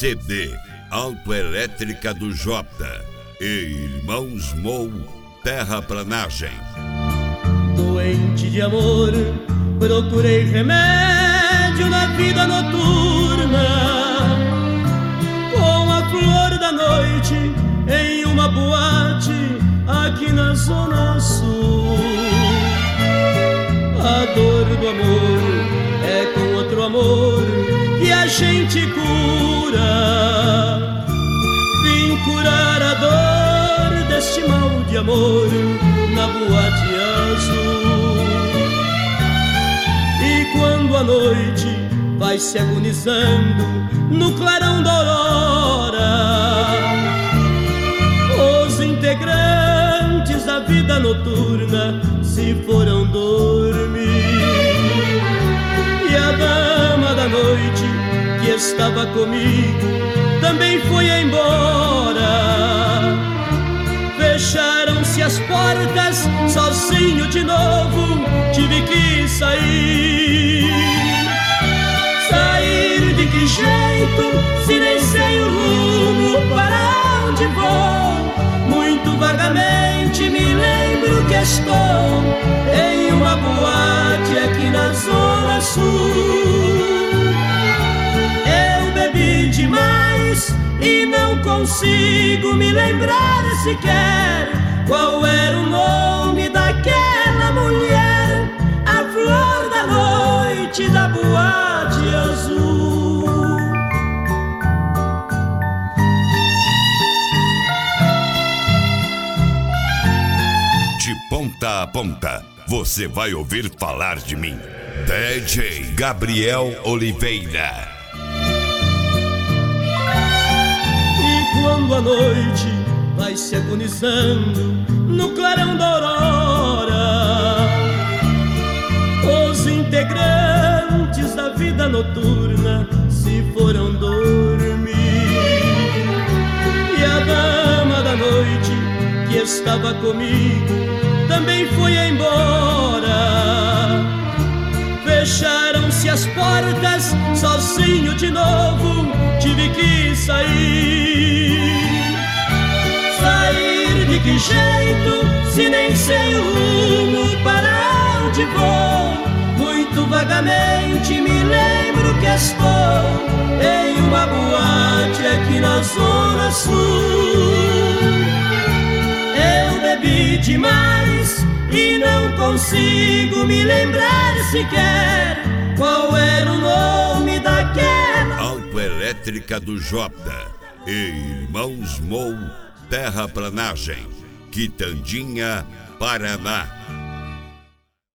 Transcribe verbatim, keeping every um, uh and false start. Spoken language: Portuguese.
C D Autoelétrica do Jota e Irmãos Mou Terraplanagem. Doente de amor, procurei remédio na vida noturna, com a flor da noite em uma boate aqui na Zona Sul. A dor do amor é com outro amor que a gente cura. Vim curar a dor deste mal de amor na boate azul. E quando a noite vai se agonizando no clarão da aurora, os integrantes da vida noturna se foram dormir. E a dama da noite que estava comigo também foi embora. Fecharam-se as portas, sozinho de novo tive que sair. Sair de que jeito, se nem sei o rumo para onde vou? Muito vagamente me lembro que estou em uma boate aqui na Zona Sul. Eu bebi demais e não consigo me lembrar sequer qual era o nome daquela mulher, a flor da noite da boate azul. De ponta a ponta, você vai ouvir falar de mim. D J Gabriel Oliveira. Quando a noite vai se agonizando no clarão da aurora, os integrantes da vida noturna se foram dormir. E a dama da noite que estava comigo também foi embora. Fecharam-se as portas, sozinho de novo tive que sair. Sair de que jeito, se nem sei o rumo para onde vou? Muito vagamente me lembro que estou em uma boate aqui na Zona Sul. Eu bebi demais e não consigo me lembrar sequer qual era o nome daquela Autoelétrica do Jota e Irmãos Mou Terraplanagem, Quitandinha, Paraná.